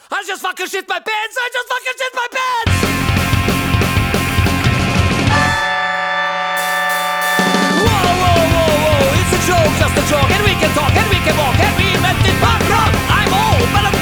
I just fucking shit my pants. I just fucking shit my pants. Whoa, whoa, whoa, whoa. It's a joke, just a joke. And we can talk, and we can walk, and we invented punk rock. I'm old, but I'm